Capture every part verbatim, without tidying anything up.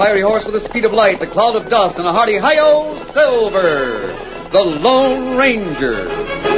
fiery horse with the speed of light, the cloud of dust, and a hearty hi-yo, Silver, the Lone Ranger.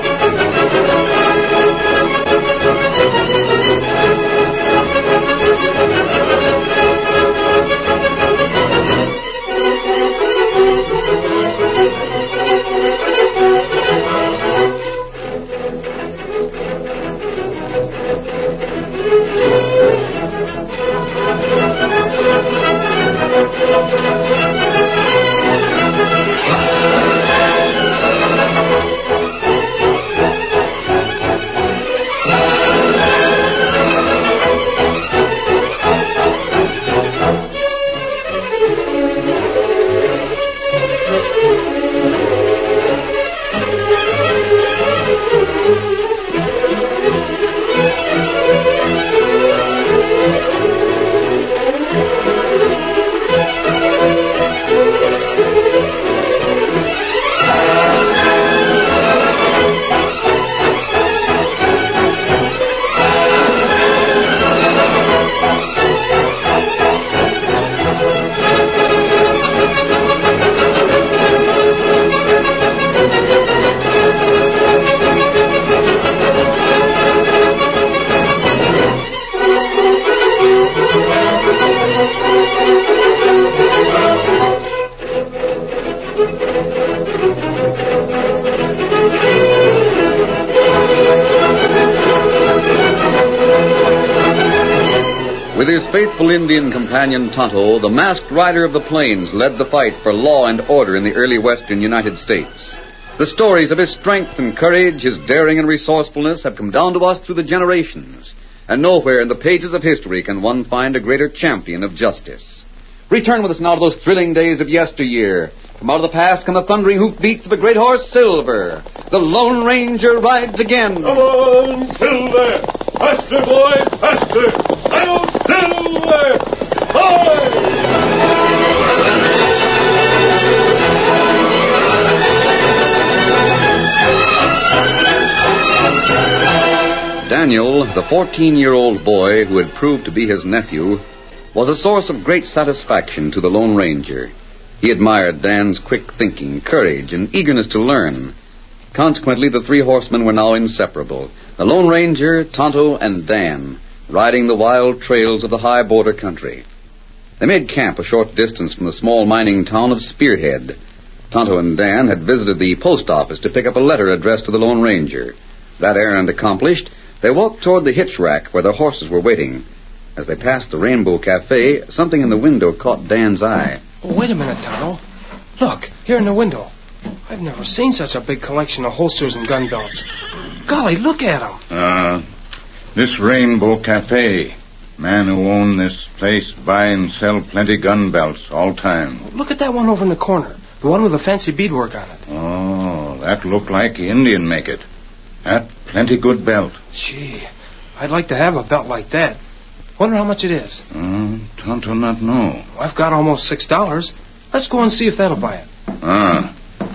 With his faithful Indian companion Tonto, the masked rider of the plains led the fight for law and order in the early western United States. The stories of his strength and courage, his daring and resourcefulness have come down to us through the generations, and nowhere in the pages of history can one find a greater champion of justice. Return with us now to those thrilling days of yesteryear. From out of the past come the thundering hoofbeats of the great horse Silver. The Lone Ranger rides again. Come on, Silver! Faster, boy, faster! Hi-yo, Silver! Hi! Daniel, the fourteen-year-old boy who had proved to be his nephew, was a source of great satisfaction to the Lone Ranger. He admired Dan's quick thinking, courage, and eagerness to learn. Consequently, the three horsemen were now inseparable. The Lone Ranger, Tonto, and Dan, riding the wild trails of the high border country. They made camp a short distance from the small mining town of Spearhead. Tonto and Dan had visited the post office to pick up a letter addressed to the Lone Ranger. That errand accomplished, they walked toward the hitch rack where their horses were waiting. As they passed the Rainbow Cafe, something in the window caught Dan's eye. Oh, wait a minute, Tonto. Look, here in the window. I've never seen such a big collection of holsters and gun belts. Golly, look at them. Uh, this Rainbow Cafe. Man who owned this place buy and sell plenty gun belts all time. Look at that one over in the corner. The one with the fancy beadwork on it. Oh, that look like Indian make it. That plenty good belt. Gee, I'd like to have a belt like that. Wonder how much it is. Uh, Tonto not know. I've got almost six dollars. Let's go and see if that'll buy it. Ah.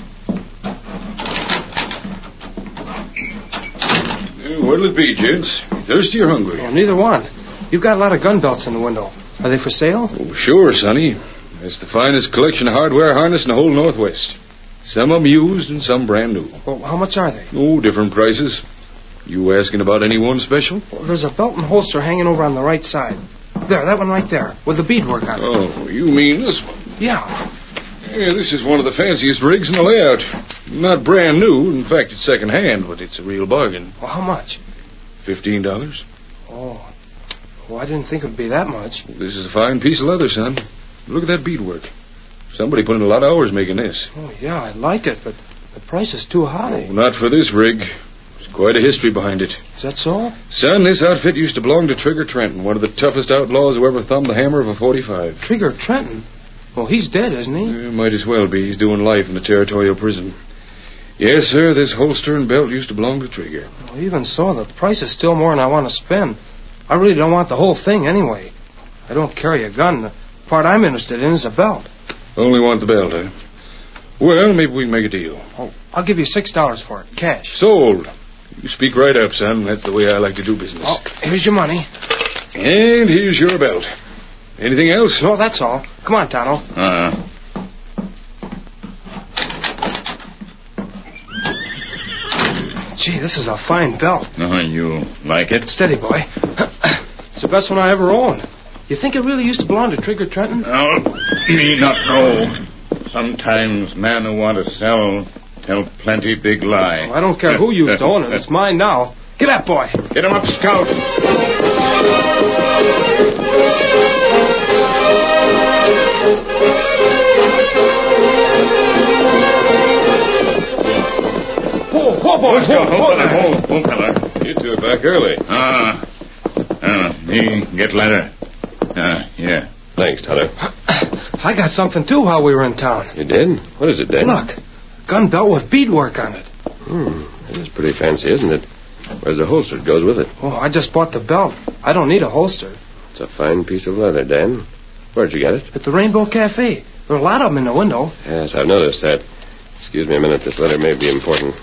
What'll it be, gents? Thirsty or hungry? Well, neither one. You've got a lot of gun belts in the window. Are they for sale? Oh, sure, Sonny. It's the finest collection of hardware harness in the whole Northwest. Some of them used and some brand new. Well, how much are they? Oh, different prices. You asking about any one special? Well, there's a belt and holster hanging over on the right side. There, that one right there, with the beadwork on it. Oh, you mean this one? Yeah. Yeah, this is one of the fanciest rigs in the layout. Not brand new. In fact, it's second hand, but it's a real bargain. Well, how much? Fifteen dollars. Oh. Well, I didn't think it would be that much. This is a fine piece of leather, son. Look at that beadwork. Somebody put in a lot of hours making this. Oh, yeah, I like it, but the price is too high. Oh, not for this rig. There's quite a history behind it. Is that so? Son, this outfit used to belong to Trigger Trenton, one of the toughest outlaws who ever thumbed the hammer of a forty-five. Trigger Trenton? Well, he's dead, isn't he? Yeah, might as well be. He's doing life in a territorial prison. Yes, sir, this holster and belt used to belong to Trigger. Well, even so, the price is still more than I want to spend. I really don't want the whole thing anyway. I don't carry a gun. The part I'm interested in is a belt. Only want the belt, eh? Well, maybe we can make a deal. Oh, I'll give you six dollars for it, cash. Sold. You speak right up, son. That's the way I like to do business. Oh, here's your money. And here's your belt. Anything else? No, that's all. Come on, Tonto. Uh, Gee, this is a fine belt. uh, you like it? Steady, boy. It's the best one I ever owned. You think it really used to belong to Trigger Trenton? Oh, me not know. Sometimes man who want to sell tell plenty big lie. Oh, I don't care who used to own it. It's mine now. Get up, boy. Get him up, Scout. Whoa, whoa, boy. Whoa, Whoa, whoa, there. whoa, whoa, fella. You two are back early. Ah, uh, me get letter. Ah, yeah. Thanks, Tonto. I got something, too, while we were in town. You did? What is it, Dan? Look, gun belt with beadwork on it. Hmm, it is pretty fancy, isn't it? Where's the holster that goes with it? Oh, I just bought the belt. I don't need a holster. It's a fine piece of leather, Dan. Where'd you get it? At the Rainbow Cafe. There are a lot of them in the window. Yes, I've noticed that. Excuse me a minute. This letter may be important.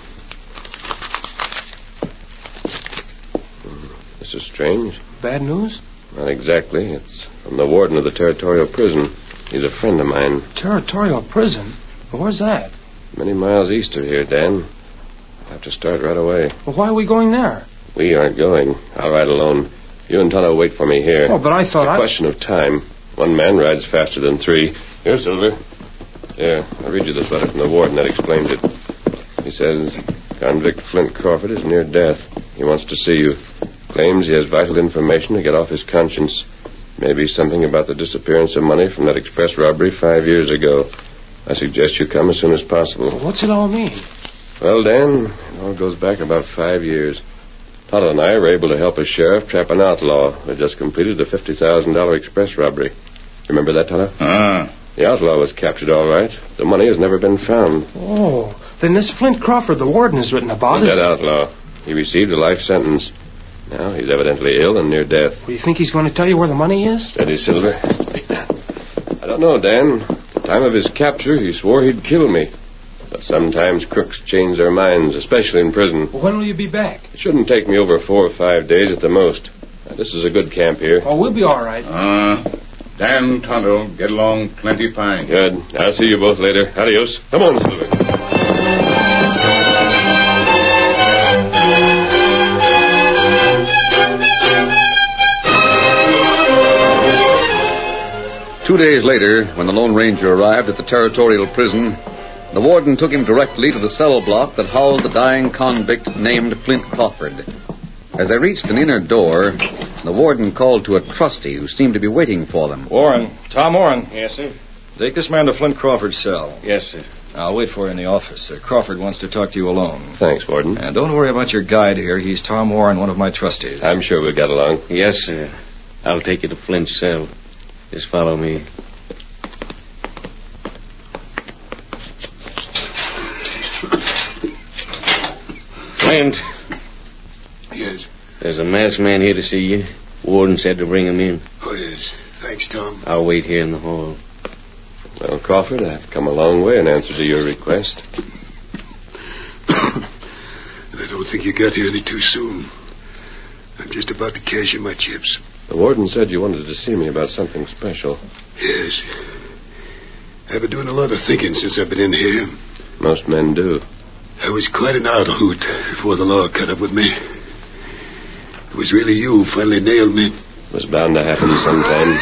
Hmm, This is strange. Bad news? Not exactly. It's from the warden of the territorial prison. He's a friend of mine. Territorial prison? Where's that? Many miles east of here, Dan. I'll have to start right away. Well, why are we going there? We aren't going. I'll ride alone. You and Tonto wait for me here. Oh, but I thought It's a I... question of time. One man rides faster than three. Here, Silver. There, I'll read you this letter from the warden that explains it. He says, convict Flint Crawford is near death. He wants to see you. Claims he has vital information to get off his conscience. Maybe something about the disappearance of money from that express robbery five years ago. I suggest you come as soon as possible. What's it all mean? Well, Dan, it all goes back about five years. Tonto and I were able to help a sheriff trap an outlaw who had just completed a fifty thousand dollars express robbery. Remember that, Tonto? Ah, The outlaw was captured all right. The money has never been found. Oh, then this Flint Crawford the warden has written about That is... outlaw. He received a life sentence. Now he's evidently ill and near death. Do you think he's going to tell you where the money is? Steady, Silver. Steady. I don't know, Dan. At the time of his capture, he swore he'd kill me. But sometimes crooks change their minds, especially in prison. Well, when will you be back? It shouldn't take me over four or five days at the most. Now, this is a good camp here. Oh, we'll be all right. ah. Dan Tonto get along plenty fine. Good. I'll see you both later. Adios. Come on, Silver. Two days later, when the Lone Ranger arrived at the territorial prison, the warden took him directly to the cell block that housed the dying convict named Flint Crawford. As they reached an inner door, the warden called to a trustee who seemed to be waiting for them. Warren. Tom Warren. Yes, sir. Take this man to Flint Crawford's cell. Yes, sir. I'll wait for you in the office. Uh, Crawford wants to talk to you alone. Thanks, Warden. And don't worry about your guide here. He's Tom Warren, one of my trustees. I'm sure we'll get along. Yes, sir. I'll take you to Flint's cell. Just follow me. Flint. Yes. There's a masked man here to see you. Warden said to bring him in. Oh, yes. Thanks, Tom. I'll wait here in the hall. Well, Crawford, I've come a long way in answer to your request. I don't think you got here any too soon. I'm just about to cash in my chips. The warden said you wanted to see me about something special. Yes. I've been doing a lot of thinking since I've been in here. Most men do. I was quite an out hoot before the law caught up with me. It was really you who finally nailed me. It was bound to happen sometime.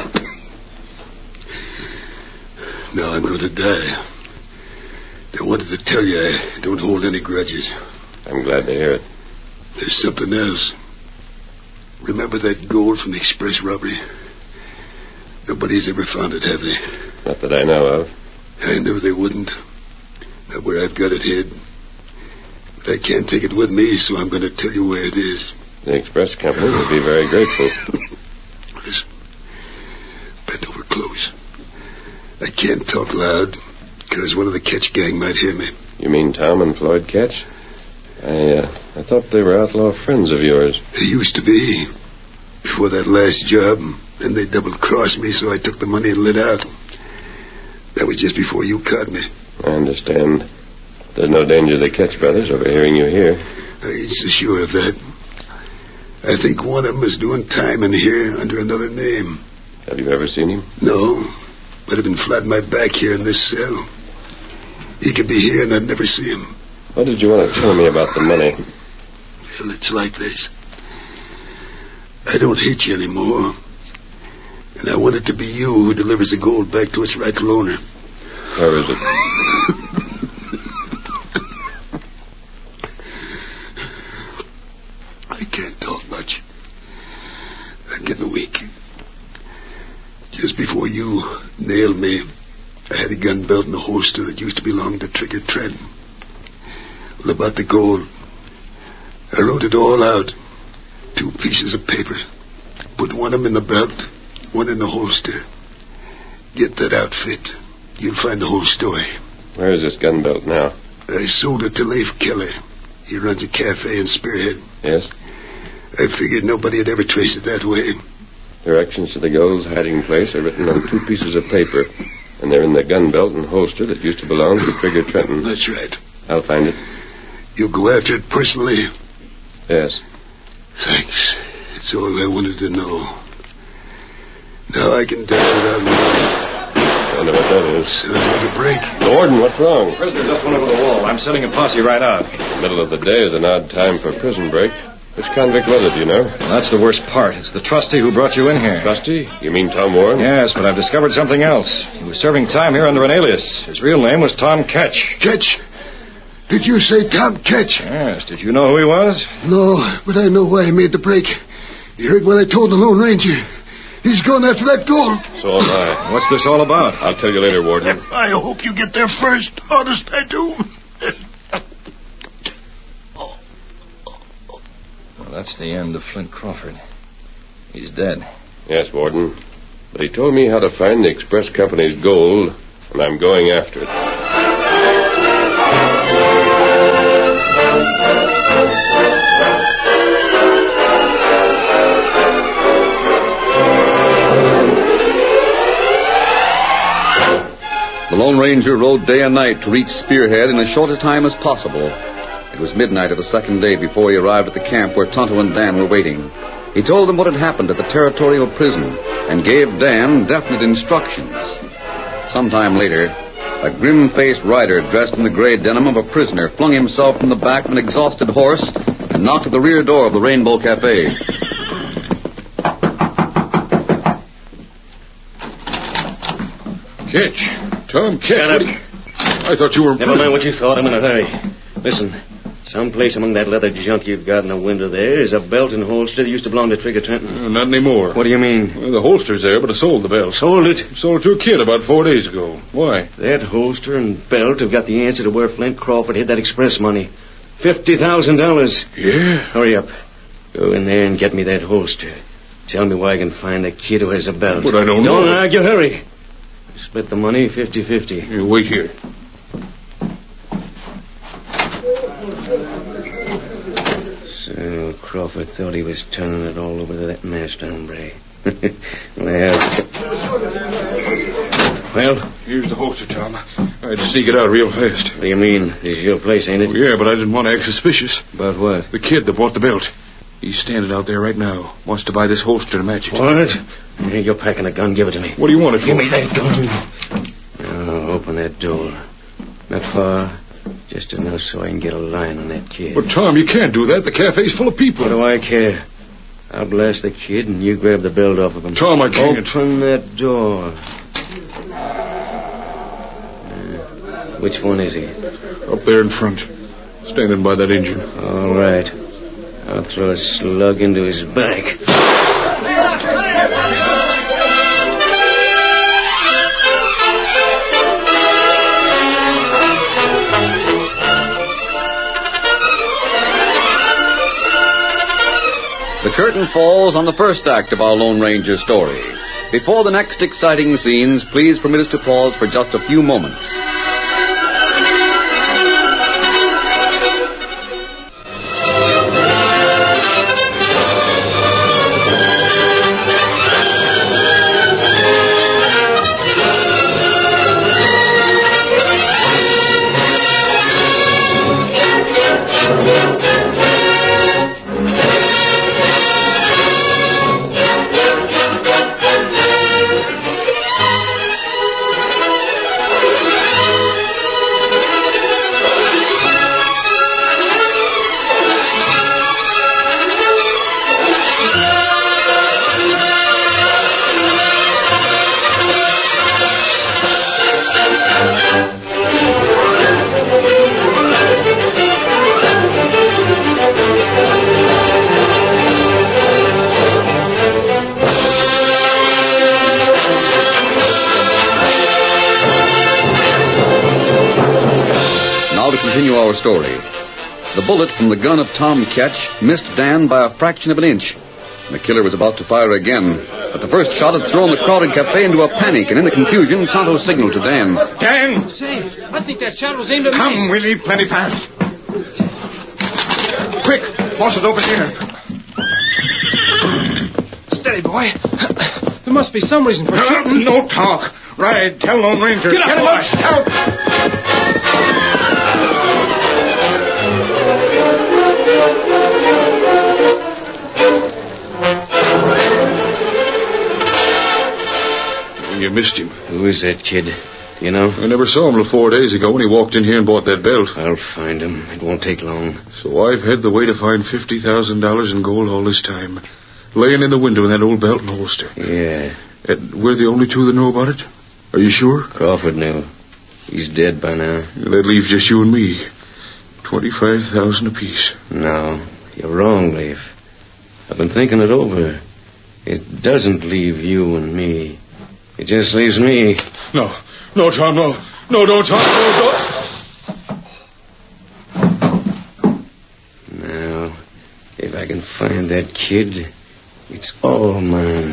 Now I'm going to die. I wanted to tell you I don't hold any grudges. I'm glad to hear it. There's something else. Remember that gold from the express robbery? Nobody's ever found it, have they? Not that I know of. I knew they wouldn't. Not where I've got it hid. But I can't take it with me, so I'm going to tell you where it is. The express company would be very grateful. Listen. Bend over close. I can't talk loud, because one of the Ketch gang might hear me. You mean Tom and Floyd Ketch? I, uh, I thought they were outlaw friends of yours. They used to be. Before that last job, then they double-crossed me, so I took the money and lit out. That was just before you caught me. I understand. There's no danger of the Ketch brothers overhearing you here. I ain't so sure of that. I think one of them is doing time in here under another name. Have you ever seen him? No, but I've been flat on my back here in this cell. He could be here and I'd never see him. What did you want to tell me about the money? Well, it's like this. I don't hate you anymore. And I want it to be you who delivers the gold back to its rightful owner. Where is it? I can't talk much. I'm getting weak. Just before you nailed me, I had a gun belt and a holster that used to belong to Trigger Trenton. Well, about the gold, I wrote it all out. Two pieces of paper. Put one of them in the belt, one in the holster. Get that outfit. You'll find the whole story. Where is this gun belt now? I sold it to Leif Keller. He runs a cafe in Spearhead. Yes? I figured nobody had ever traced it that way. Directions to the gold's hiding place are written on two pieces of paper, and they're in the gun belt and holster that used to belong to Trigger Trenton. That's right. I'll find it. You'll go after it personally? Yes. Thanks. It's all I wanted to know. Now I can die without knowing. I wonder what that is. Sounds like a break. Warden, what's wrong? Prisoner just went over the wall. I'm sending a posse right out. The middle of the day is an odd time for prison break. Which convict was it, do you know? That's the worst part. It's the trustee who brought you in here. Trustee? You mean Tom Warren? Yes, but I've discovered something else. He was serving time here under an alias. His real name was Tom Ketch. Ketch? Did you say Tom Ketch? Yes. Did you know who he was? No, but I know why he made the break. You heard what I told the Lone Ranger. He's going after that gold. So am I. What's this all about? I'll tell you later, Warden. I hope you get there first. Honest, I do. Well, that's the end of Flint Crawford. He's dead. Yes, Warden. But he told me how to find the express company's gold, and I'm going after it. The Lone Ranger rode day and night to reach Spearhead in as short a time as possible. It was midnight of the second day before he arrived at the camp where Tonto and Dan were waiting. He told them what had happened at the territorial prison and gave Dan definite instructions. Sometime later, a grim-faced rider dressed in the gray denim of a prisoner flung himself from the back of an exhausted horse and knocked at the rear door of the Rainbow Cafe. Ketch. Tom Ketch. Shut up. You... I thought you were in Never prison. mind what you thought. I'm in a hurry. Listen, someplace among that leather junk you've got in the window there is a belt and holster that used to belong to Trigger Trenton. Uh, not anymore. What do you mean? Well, the holster's there, but I sold the belt. Sold it? Sold it to a kid about four days ago. Why? That holster and belt have got the answer to where Flint Crawford hid that express money. Fifty thousand dollars. Yeah? Hurry up. Go in there and get me that holster. Tell me where I can find the kid who has a belt. But I don't know. Don't argue. Hurry. Split the money fifty-fifty. You wait here. So Crawford thought he was turning it all over to that masked hombre. well... Well? Here's the holster, Tom. I had to sneak it out real fast. What do you mean? This is your place, ain't it? Oh, yeah, but I didn't want to act suspicious. About what? The kid that bought the belt. He's standing out there right now. Wants to buy this holster to match it. What? Here, you're packing a gun. Give it to me. What do you want it for? Give me that gun. Now, open that door. Not far. Just enough so I can get a line on that kid. But, Tom, you can't do that. The cafe's full of people. What do I care? I'll blast the kid and you grab the belt off of him. Tom, I can't. Open that door. Uh, which one is he? Up there in front. Standing by that engine. All right. I'll throw a slug into his back. The curtain falls on the first act of our Lone Ranger story. Before the next exciting scenes, please permit us to pause for just a few moments. continue our story. The bullet from the gun of Tom Ketch missed Dan by a fraction of an inch. The killer was about to fire again, but the first shot had thrown the crowded cafe into a panic, and in the confusion, Tonto signaled to Dan. Dan! Say, I think that shot was aimed at Come, me. Willie, plenty fast. Quick, boss is over here. Steady, boy. There must be some reason for No, shooting. no talk. Ride, tell Lone Ranger. Get up, him boy. up, scout. You missed him. Who is that kid? Do you know? I never saw him till four days ago when he walked in here and bought that belt. I'll find him. It won't take long. So I've had the way to find fifty thousand dollars in gold all this time. Laying in the window in that old belt and holster. Yeah. And we're the only two that know about it? Are you sure? Crawford knew. He's dead by now. That leaves just you and me. Twenty-five thousand apiece. No, you're wrong, Leif. I've been thinking it over. It doesn't leave you and me. It just leaves me. No. No, Tom, no. No, don't, Tom. No, don't. Now, if I can find that kid, it's all mine.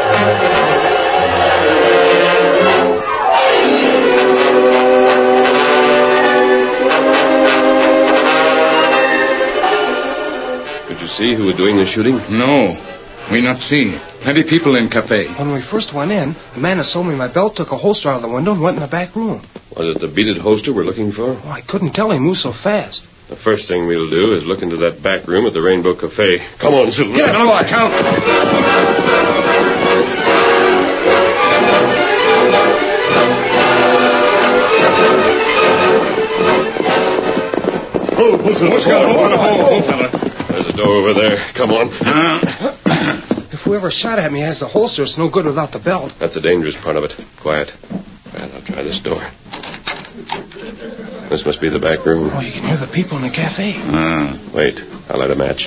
Did you see who was doing the shooting? No, we not see. Plenty people in cafe. When we first went in, the man who sold me my belt took a holster out of the window and went in the back room. Was it the beaded holster we're looking for? Oh, I couldn't tell he moved so fast. The first thing we'll do is look into that back room at the Rainbow Cafe. Come on, Silver. Get up, boy. Count. Oh, pull, Silver. Let's go. Open the hole, old fella. There's a door over there. Come on. Uh, If whoever shot at me has the holster, it's no good without the belt. That's the dangerous part of it. Quiet. Well, I'll try this door. This must be the back room. Oh, you can hear the people in the cafe. uh, Wait, I'll light a match.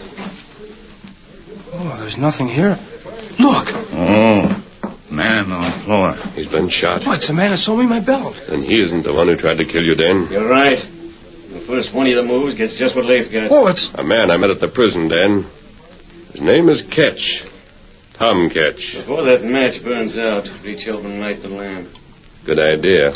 Oh, there's nothing here. Look! oh, man on the floor. He's been shot. Oh, it's the man who sold me my belt. And he isn't the one who tried to kill you, Dan. You're right. The first one of the moves gets just what Leif got. Oh, it's... A man I met at the prison, Dan. His name is Ketch. Tom Ketch. Before that match burns out, reach over and light the lamp. Good idea.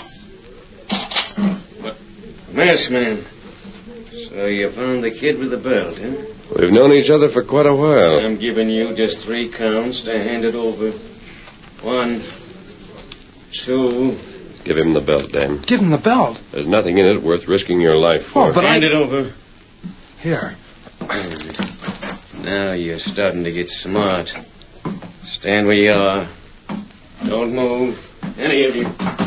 Masked man. So you found the kid with the belt, huh? We've known each other for quite a while. I'm giving you just three counts to hand it over. One, two. Give him the belt, Dan. Give him the belt. There's nothing in it worth risking your life for. Oh, but hand I... it over. Here. Now you're starting to get smart. Stand where you are. Don't move. Any of you.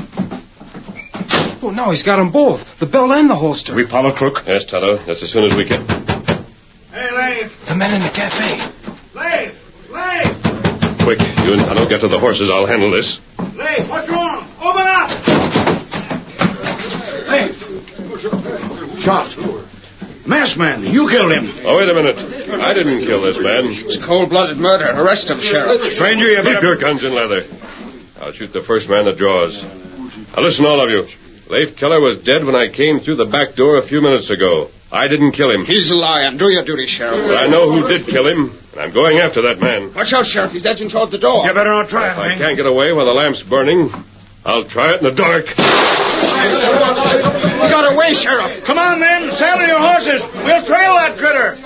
Oh, now he's got them both. The belt and the holster. We follow Crook. Yes, Tonto. That's as soon as we can. Hey, Leif! The men in the cafe. Leif! Leif! Quick, you and Tonto get to the horses. I'll handle this. Leif, what's wrong? Open up! Leif! Shot. Masked man, you killed him. Oh, wait a minute. I didn't kill this man. It's cold-blooded murder. Arrest him, Sheriff. Stranger, you Keep better... your guns in leather. I'll shoot the first man that draws. Now listen, all of you. Leif Keller was dead when I came through the back door a few minutes ago. I didn't kill him. He's lying. Do your duty, Sheriff. But I know who did kill him, and I'm going after that man. Watch out, Sheriff. He's edging toward the door. You better not try If it, I man. can't get away while the lamp's burning, I'll try it in the dark. You got away, Sheriff. Come on, men. Saddle your horses. We'll trail that critter.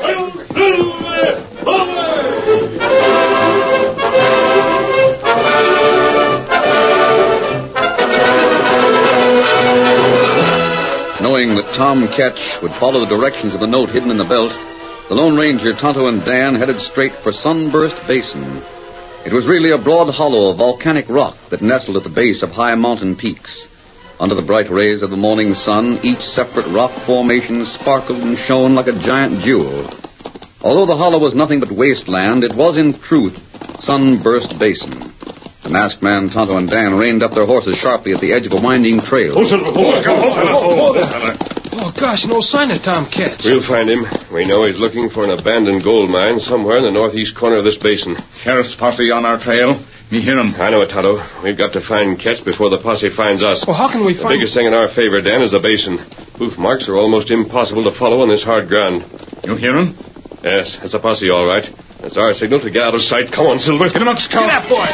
Knowing that Tom Ketch would follow the directions of the note hidden in the belt, the Lone Ranger, Tonto, and Dan headed straight for Sunburst Basin. It was really a broad hollow of volcanic rock that nestled at the base of high mountain peaks. Under the bright rays of the morning sun, each separate rock formation sparkled and shone like a giant jewel. Although the hollow was nothing but wasteland, it was in truth Sunburst Basin. The masked man, Tonto, and Dan reined up their horses sharply at the edge of a winding trail. Hold on, hold on. Oh, gosh, no sign of Tom Ketch. We'll find him. We know he's looking for an abandoned gold mine somewhere in the northeast corner of this basin. Sheriff's posse on our trail. Me hear him. I know it, Tonto. We've got to find Ketch before the posse finds us. Well, how can we the find... The biggest thing in our favor, Dan, is the basin. Hoof marks are almost impossible to follow on this hard ground. You hear him? Yes, it's a posse, all right. It's our signal to get out of sight. Come on, Silver. Get him up, Scout. Get up, boy.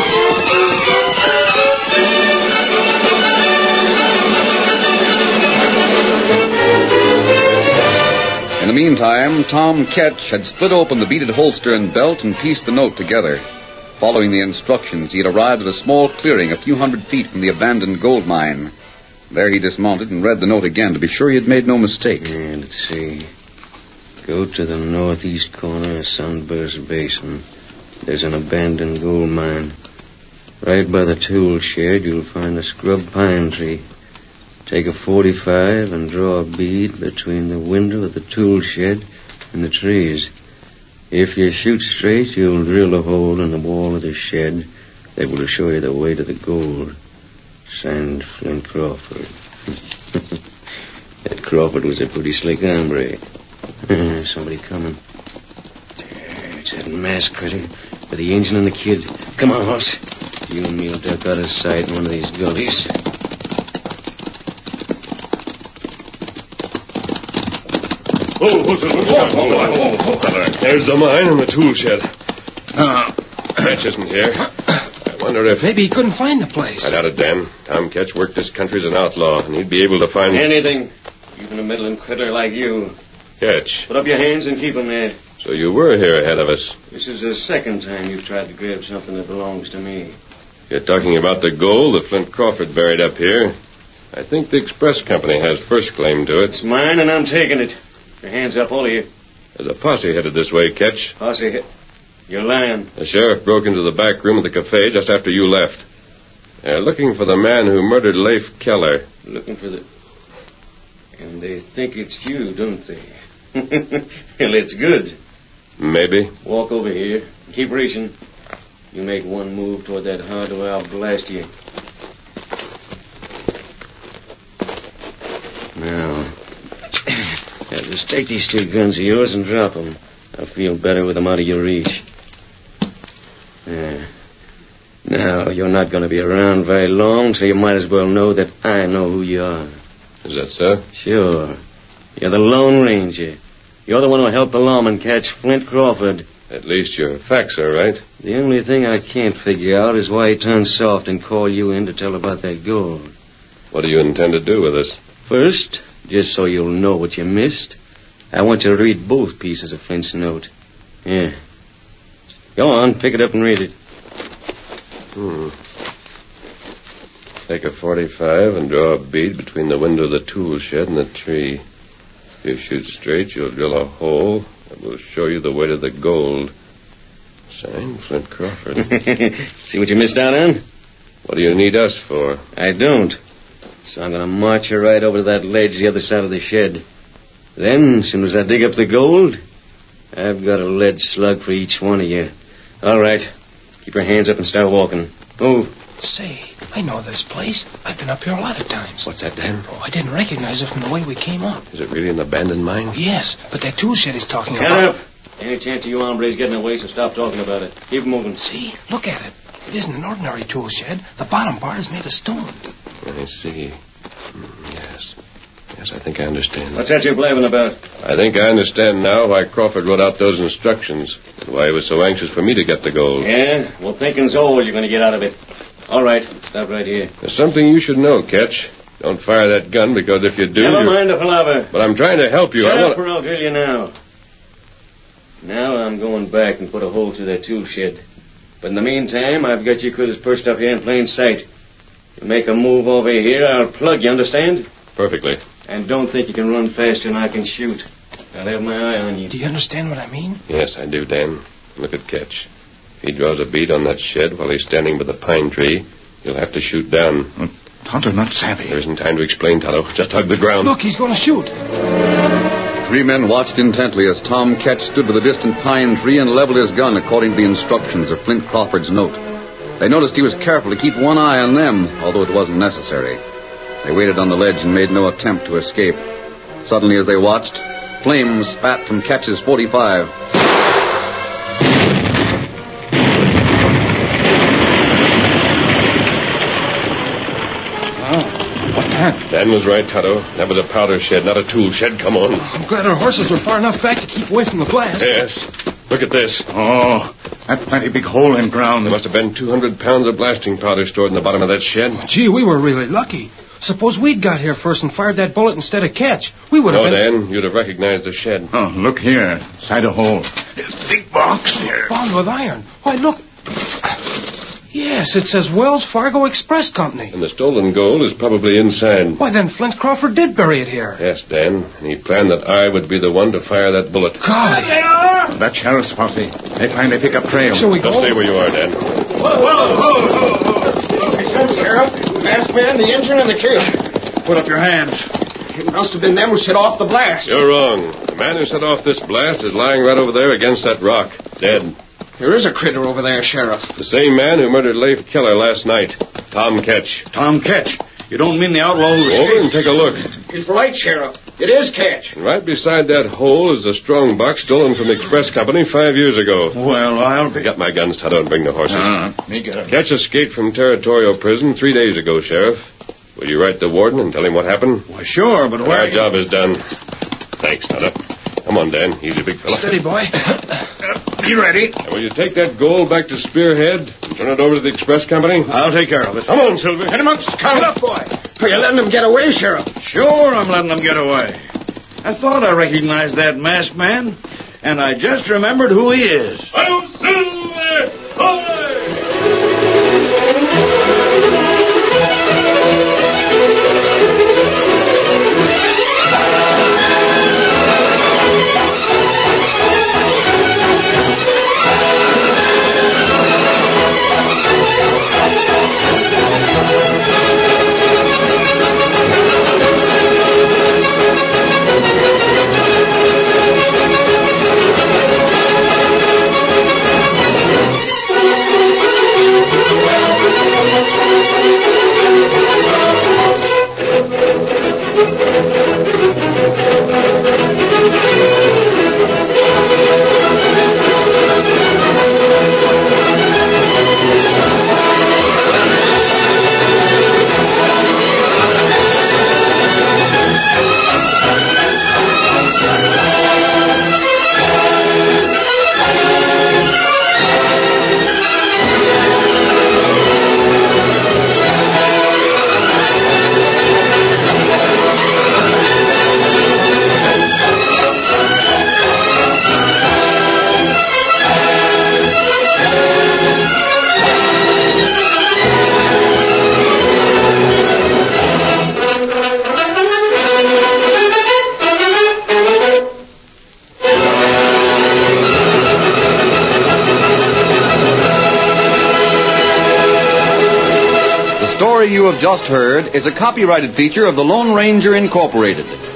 In the meantime, Tom Ketch had split open the beaded holster and belt and pieced the note together. Following the instructions, he had arrived at a small clearing a few hundred feet from the abandoned gold mine. There he dismounted and read the note again to be sure he had made no mistake. Yeah, let's see. Go to the northeast corner of Sunburst Basin. There's an abandoned gold mine. Right by the tool shed, you'll find a scrub pine tree. Take a forty-five and draw a bead between the window of the tool shed and the trees. If you shoot straight, you'll drill a hole in the wall of the shed that will show you the way to the gold. Signed, Flint Crawford. That Crawford was a pretty slick hombre. Somebody coming. It's that masked critter with the engine and the kid. Come on, horse. You and me'll duck out of sight in one of these gullies. Oh, oh, oh, oh, oh. There's the mine and the tool shed. Uh, Ketch isn't here. I wonder if... Maybe he couldn't find the place. I doubt it, Dan. Tom Ketch worked this country as an outlaw, and he'd be able to find... Anything. Even a middling critter like you. Ketch. Put up your hands and keep them there. So you were here ahead of us. This is the second time you've tried to grab something that belongs to me. You're talking about the gold that Flint Crawford buried up here. I think the express company has first claim to it. It's mine, and I'm taking it. Your hands up, all of you. There's a posse headed this way, Ketch. Posse hit. You're lying. The sheriff broke into the back room of the cafe just after you left. They're looking for the man who murdered Leif Keller. Looking for the... And they think it's you, don't they? Well, it's good. Maybe. Walk over here. Keep reaching. You make one move toward that hardware, I'll blast you. Now... Now, just take these two guns of yours and drop them. I'll feel better with them out of your reach. Yeah. Now, you're not going to be around very long, so you might as well know that I know who you are. Is that so? Sure. You're the Lone Ranger. You're the one who helped the lawman catch Flint Crawford. At least your facts are right. The only thing I can't figure out is why he turned soft and called you in to tell about that gold. What do you intend to do with us? First, just so you'll know what you missed, I want you to read both pieces of Flint's note. Yeah. Go on, pick it up and read it. Hmm. Take a forty-five and draw a bead between the window of the tool shed and the tree. If you shoot straight, you'll drill a hole that will show you the way to the gold. Signed, Flint Crawford. See what you missed out on? What do you need us for? I don't. So I'm going to march you right over to that ledge the other side of the shed. Then, as soon as I dig up the gold, I've got a lead slug for each one of you. All right. Keep your hands up and start walking. Move. Say, I know this place. I've been up here a lot of times. What's that, Dan? Oh, I didn't recognize it from the way we came up. Is it really an abandoned mine? Yes, but that tool shed he's talking Get about... up. Any chance of you hombres getting away, so stop talking about it. Keep moving. See, look at it. It isn't an ordinary tool shed. The bottom part is made of stone. I see. Mm, yes. Yes, I think I understand. What's that you're blabbing about? I think I understand now why Crawford wrote out those instructions and why he was so anxious for me to get the gold. Yeah? Well, thinking's all you're going to get out of it. All right, stop right here. There's something you should know, Ketch. Don't fire that gun, because if you do... Never you're... mind the palaver. But I'm trying to help you. Shut I up wanna... or I'll drill you now. Now I'm going back and put a hole through that tool shed. But in the meantime, I've got you critters perched up here in plain sight. You make a move over here, I'll plug you, understand? Perfectly. And don't think you can run faster than I can shoot. I'll have my eye on you. Do you understand what I mean? Yes, I do, Dan. Look at Ketch. If he draws a bead on that shed while he's standing by the pine tree, he'll have to shoot down. Well, Tonto's not savvy. There isn't time to explain, Tonto. Just hug the ground. Look, he's going to shoot. Three men watched intently as Tom Ketch stood with a distant pine tree and leveled his gun according to the instructions of Flint Crawford's note. They noticed he was careful to keep one eye on them, although it wasn't necessary. They waited on the ledge and made no attempt to escape. Suddenly, as they watched, flames spat from Ketch's forty-five. Dan was right, Tonto. That was a powder shed, not a tool shed. Come on. I'm glad our horses were far enough back to keep away from the blast. Yes. Look at this. Oh, that plenty big hole in ground. There must have been two hundred pounds of blasting powder stored in the bottom of that shed. Gee, we were really lucky. Suppose we'd got here first and fired that bullet instead of Ketch. We would have No, been... Dan, you'd have recognized the shed. Oh, look here. Side a hole. Big box here. Bound with iron. Why, look. Yes, it says Wells Fargo Express Company. And the stolen gold is probably inside. Why, then Flint Crawford did bury it here. Yes, Dan. And he planned that I would be the one to fire that bullet. Golly. They are! That sheriff's posse. They finally pick up trail. Shall we go? Just stay where you are, Dan. Whoa, whoa, whoa, whoa. Sheriff, masked man, the engine, and the kid. Put up your hands. It must have been them who set off the blast. You're wrong. The man who set off this blast is lying right over there against that rock, dead. There is a critter over there, Sheriff. The same man who murdered Leif Keller last night, Tom Ketch. Tom Ketch. You don't mean the outlaw who Over escaped? and take a look. He's right, Sheriff. It is Ketch. And right beside that hole is a strong box stolen from the Express Company five years ago. Well, I'll be... Get my guns, Tonto, and bring the horses. Uh, me get it. Ketch escaped from Territorial Prison three days ago, Sheriff. Will you write the warden and tell him what happened? Why, sure, but where... Our job is done. Thanks, Tonto. Come on, Dan. Easy, big fella. Steady, boy. Be ready. And will you take that gold back to Spearhead and turn it over to the Express Company? I'll take care of it. Come on, Silver. Hit him up, Scout. up, boy. Are you letting him get away, Sheriff? Sure, I'm letting them get away. I thought I recognized that masked man, and I just remembered who he is. I'm Silver! You have just heard is a copyrighted feature of the Lone Ranger Incorporated.